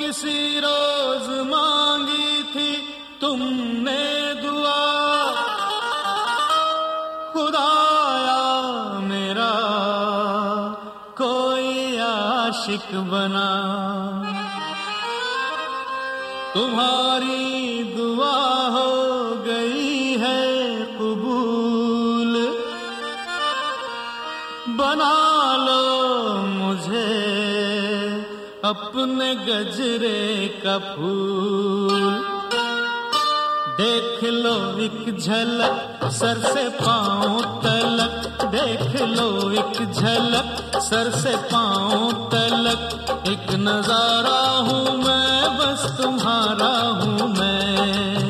किसी रोज मांगी थी तुमने दुआ, खुदाया मेरा कोई आशिक बना। तुम्हारी दुआ हो गई है कबूल, बना लो मुझे अपने गजरे का फूल। देख लो एक झलक सर से पांव तलक, देख लो एक झलक सर से पांव तलक। एक नजारा हूँ मैं, बस तुम्हारा हूँ मैं।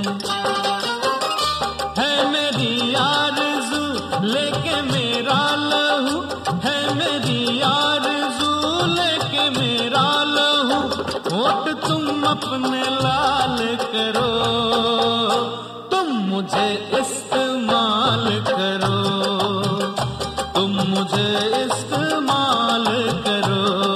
है मेरी आरज़ू लेके मेरा लहू, है मेरी आरज़ू लेके मेरा लहू। होठ तुम अपने लाल करो, तुम मुझे इस्तेमाल करो, तुम मुझे इस्तेमाल करो।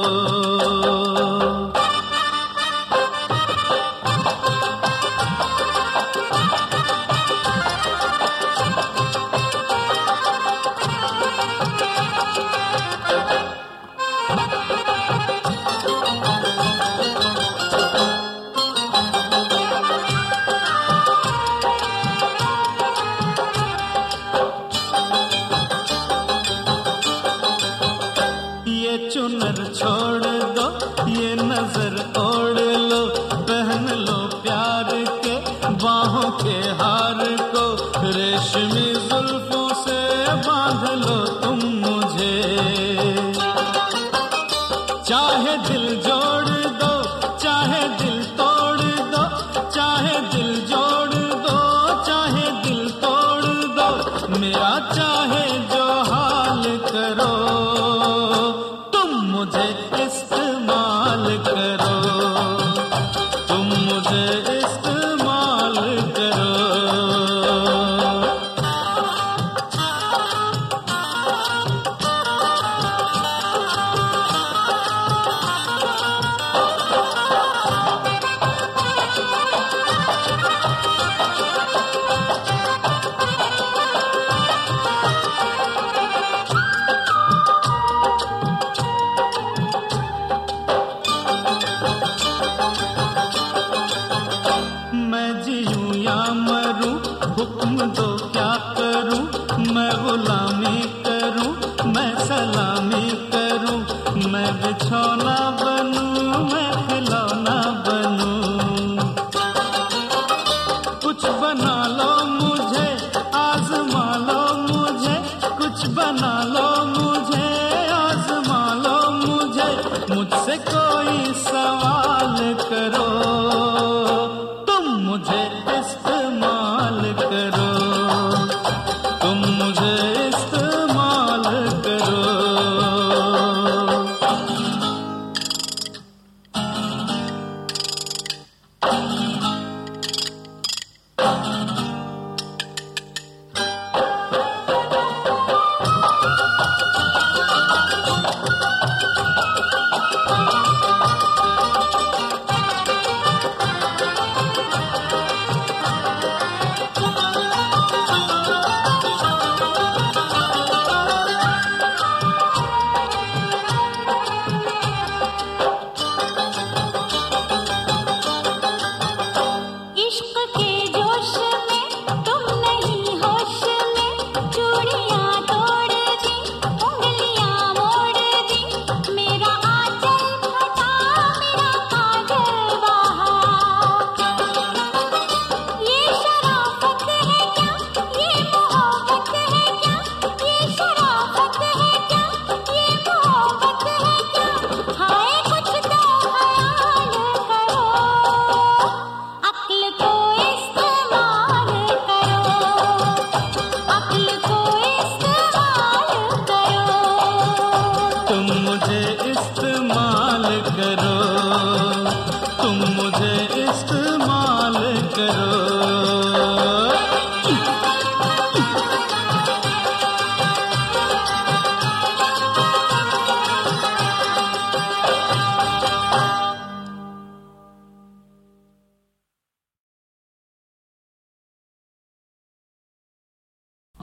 चुनर छोड़ दो, ये नजर ओढ़ लो, पहन लो प्यार के बाहों के हार को। रेशमी जुल्फों से बांध लो तुम मुझे, चाहे दिल जोड़ दो, चाहे दिल तोड़ दो, चाहे दिल जोड़ दो, चाहे दिल तोड़ दो। मेरा चाहे जो हाल करो, मुझे इस्तेमाल करो, तुम मुझे इस्तेमाल करो। हुक्म दो क्या करूं, मैं गुलामी करूं, मैं सलामी करूं। मैं बिछौना बनूं, मैं खिलौना बनूं। कुछ बना लो मुझे, आजमा लो मुझे, कुछ बना